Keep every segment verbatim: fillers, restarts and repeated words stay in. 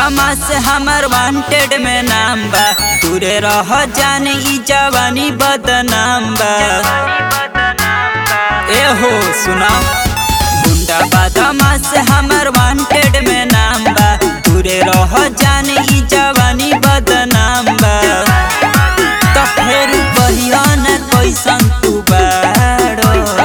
बदमाश हमर वांटेड में नाम बा। दूरे रह जाने ई जवानी बदनाम बा। ए हो सुना गुंडा बदमाश हमर वांटेड में नाम बा। दूरे रह जाने ई जवानी बदनाम बा। तो फिर कहिया न कैसन तू बाड़ो।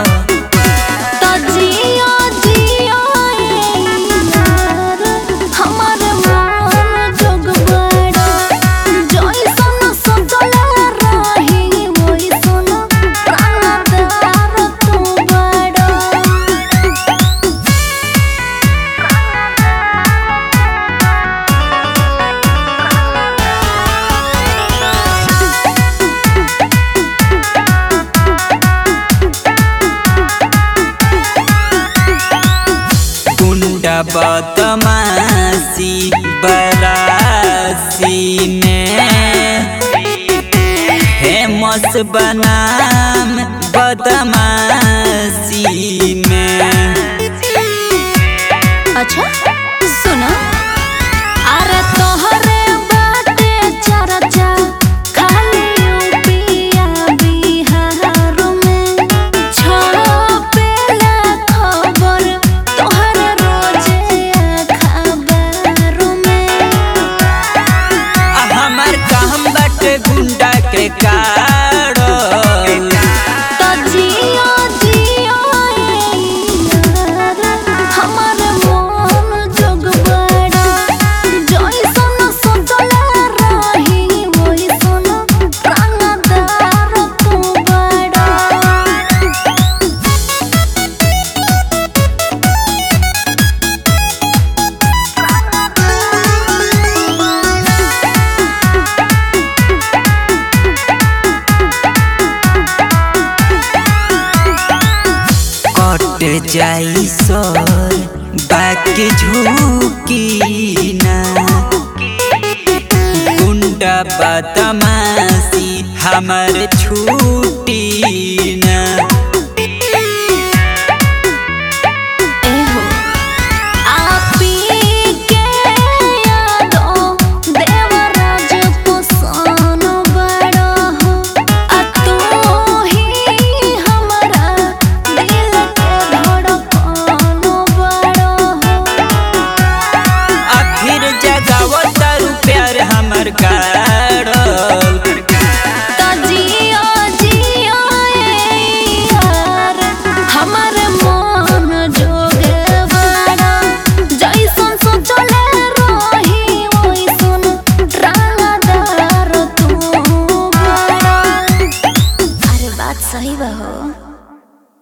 बदमाशी बरासी में फेमस बनाम बदमाशी में। अच्छा सुना अरे तोहरे बाटे चर्चा खाली यूपिया बिहार में छपेला खबर तोहरे रोजे खबर में। हमार काम बाटे गुंडा के काड़ो। तो जियो जियो यार हमार मन जोग बड़ा जैसन सोचले रही वैसन प्राणदार तू बड़ा। कट जाई सर बाकी झुकी ना। गुंडा बदमाशी हमर छू